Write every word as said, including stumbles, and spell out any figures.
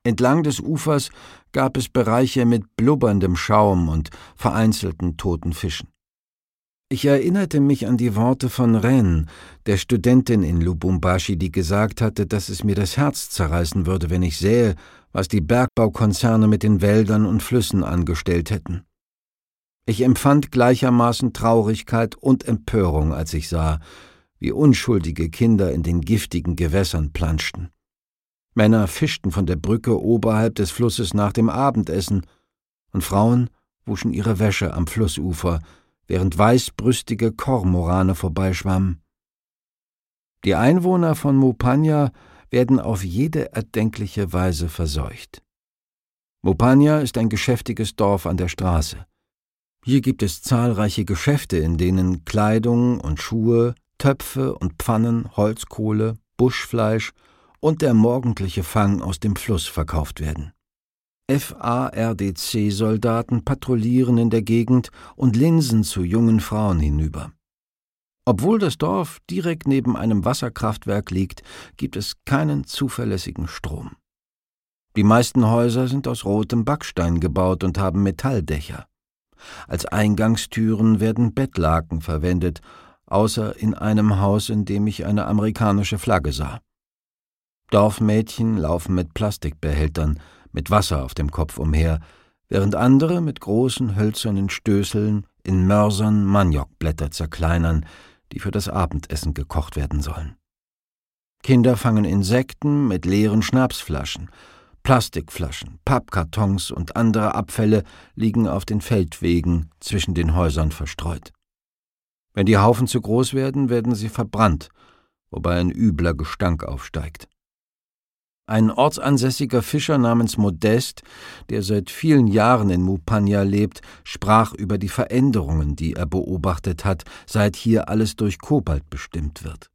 Entlang des Ufers gab es Bereiche mit blubberndem Schaum und vereinzelten toten Fischen. Ich erinnerte mich an die Worte von Ren, der Studentin in Lubumbashi, die gesagt hatte, dass es mir das Herz zerreißen würde, wenn ich sähe, was die Bergbaukonzerne mit den Wäldern und Flüssen angestellt hätten. Ich empfand gleichermaßen Traurigkeit und Empörung, als ich sah, wie unschuldige Kinder in den giftigen Gewässern planschten. Männer fischten von der Brücke oberhalb des Flusses nach dem Abendessen, und Frauen wuschen ihre Wäsche am Flussufer, während weißbrüstige Kormorane vorbeischwammen. Die Einwohner von Mupanya werden auf jede erdenkliche Weise verseucht. Mupanya ist ein geschäftiges Dorf an der Straße. Hier gibt es zahlreiche Geschäfte, in denen Kleidung und Schuhe, Töpfe und Pfannen, Holzkohle, Buschfleisch und der morgendliche Fang aus dem Fluss verkauft werden. F A R D C-Soldaten patrouillieren in der Gegend und linsen zu jungen Frauen hinüber. Obwohl das Dorf direkt neben einem Wasserkraftwerk liegt, gibt es keinen zuverlässigen Strom. Die meisten Häuser sind aus rotem Backstein gebaut und haben Metalldächer. Als Eingangstüren werden Bettlaken verwendet, außer in einem Haus, in dem ich eine amerikanische Flagge sah. Dorfmädchen laufen mit Plastikbehältern mit Wasser auf dem Kopf umher, während andere mit großen hölzernen Stößeln in Mörsern Maniokblätter zerkleinern, die für das Abendessen gekocht werden sollen. Kinder fangen Insekten mit leeren Schnapsflaschen, Plastikflaschen, Pappkartons und andere Abfälle liegen auf den Feldwegen zwischen den Häusern verstreut. Wenn die Haufen zu groß werden, werden sie verbrannt, wobei ein übler Gestank aufsteigt. Ein ortsansässiger Fischer namens Modest, der seit vielen Jahren in Mupanya lebt, sprach über die Veränderungen, die er beobachtet hat, seit hier alles durch Kobalt bestimmt wird.